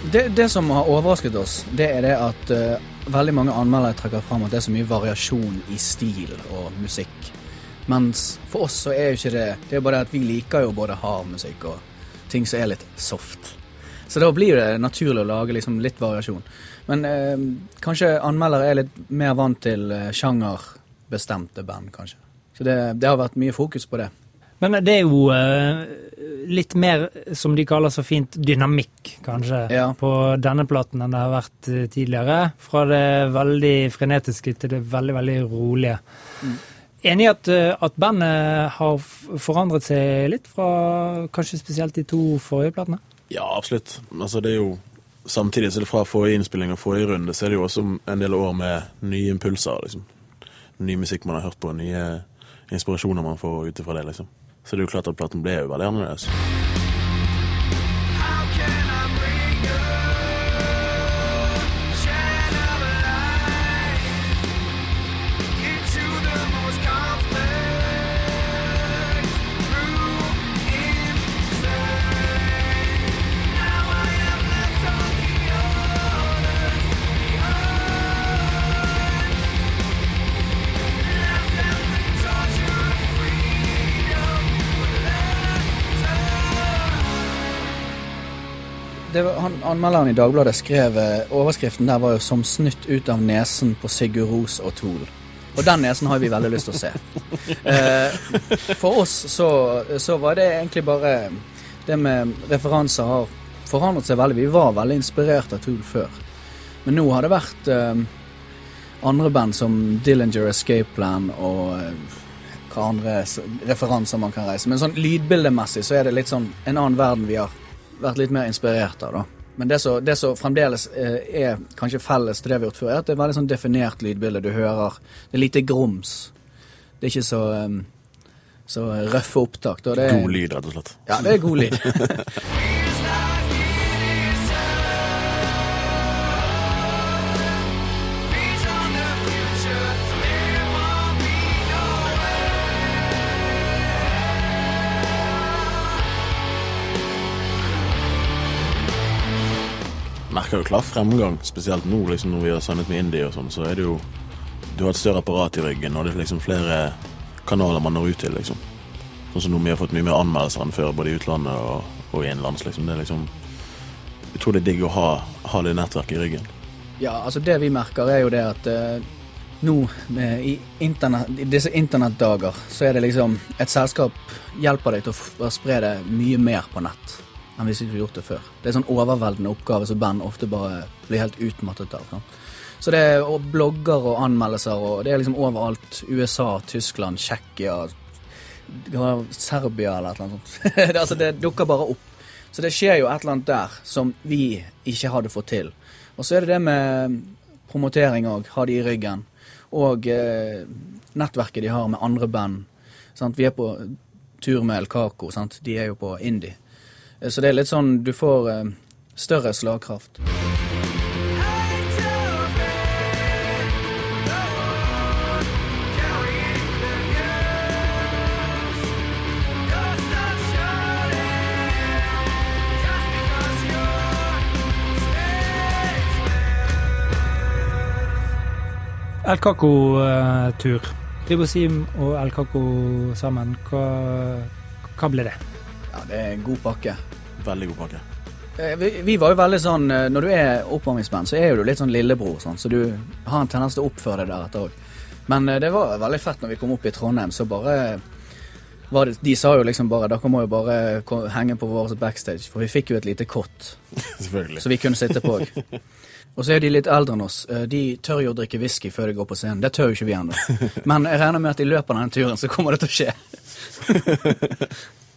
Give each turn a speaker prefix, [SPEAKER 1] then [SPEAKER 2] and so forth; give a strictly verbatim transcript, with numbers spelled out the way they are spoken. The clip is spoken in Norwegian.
[SPEAKER 1] Det, det som har overrasket oss, det er det at uh, veldig mange anmeldere trekker frem at det er så mye variasjon i stil og musikk. Mens for oss så er jo ikke det, det er bare det at vi liker jo både hard musikk og ting som er litt soft. Så da blir det naturlig å lage liksom litt variasjon. Men uh, kanskje anmeldere er litt mer vant til uh, sjangerbestemte band, kanskje. Så det, det har vært mye fokus på det.
[SPEAKER 2] Men det er jo uh, litt mer, som de kaller så fint, dynamikk, kanskje, ja. På denne platen enn det har vært uh, tidligere. Fra det veldig frenetiske til det veldig, veldig rolige. Mm. Enig i at, uh, at bandet har forandret seg litt fra kanskje spesielt de to forrige platene?
[SPEAKER 3] Ja, absolutt. Altså, det er jo samtidig så det fra forrige innspilling og forrige runde, så er det jo også en del år med nye impulser, liksom. Ny musikk man har hørt på, nye inspirasjoner man får utifra det, liksom. Så det er jo klart at platen ble jo veldig annerledes.
[SPEAKER 1] Det var, han, anmelderen i Dagbladet skrev, overskriften der var jo som snytt ut av nesen på Sigur Ros og Tool. Og den nesen har vi veldig lyst til å se. Eh, for oss så, så var det egentlig bare, det med referanser har forandret seg veldig. Vi var veldig inspirert av Tool før. Men nå har det vært eh, andre band som Dillinger Escape Plan og eh, hva andre referanser man kan reise. Men sånn lydbildemessig så er det litt sånn en annen verden vi har vært litt mer inspirert av da. Men det som det så fremdeles eh, er kanskje felles til det vi har gjort før, er at det er veldig sånn definert lydbilde du hører. Det er lite grums. Det er ikke så, um, så røffe opptak. Da. Det er,
[SPEAKER 3] god lyd, rett og slett.
[SPEAKER 1] Ja, det er god lyd.
[SPEAKER 3] Merker jo klar fremgang, spesielt nå liksom, når vi har sannet med indie og sånn, så er det jo du har et større apparat i ryggen, og det er liksom flere kanaler man når ut til, liksom. Sånn som nå vi har fått mye mer anmeldelser enn før, både i utlandet og, og i innlands, liksom. Det er liksom, jeg tror det er digg å ha, ha det nettverket i ryggen.
[SPEAKER 1] Ja, altså det vi merker er jo det at uh, nå med, i, internet, i disse internettdager, så er det liksom, et selskap hjelper deg til å, f- å spre det mye mer på nett enn hvis vi ikke har gjort det før. Det er sånn overveldende oppgave som band ofte bare blir helt utmattet av. Kan? Så det er og blogger og anmeldelser, og det er liksom overalt. U S A, Tyskland, Tsjekkia, Serbia eller et eller annet sånt. det, altså, det dukker bare opp. Så det skjer jo et eller annet der som vi ikke hadde fått til. Og så er det det med promotering også, ha de i ryggen. Og eh, nettverket de har med andre band. Sant? Vi er på tur med El Kako, sant? De er jo på indie. Så det er litt sånn, du får eh, større slagkraft.
[SPEAKER 2] El Kako-tur. Ribosim og El Kako sammen. Hva, hva ble det?
[SPEAKER 1] Ja, det er en god pakke.
[SPEAKER 3] Veldig god pakke.
[SPEAKER 1] Vi, vi var jo veldig sånn, når du er oppvarmingsband, så er jo du litt sånn lillebror, sånn, så du har en tendens til å oppføre deg der etter også. Men det var veldig fett når vi kom opp i Trondheim, så bare var det, de sa jo liksom bare, dere må jo bare henge på vår backstage, for vi fikk jo et lite kott.
[SPEAKER 3] Selvfølgelig.
[SPEAKER 1] Så vi kunne sitte på. Og så er de litt eldre enn oss. De tør jo å drikke whisky før de går på scenen. Det tør jo ikke vi enda. Men jeg regner med at i løpet av denne turen så kommer det til å skje.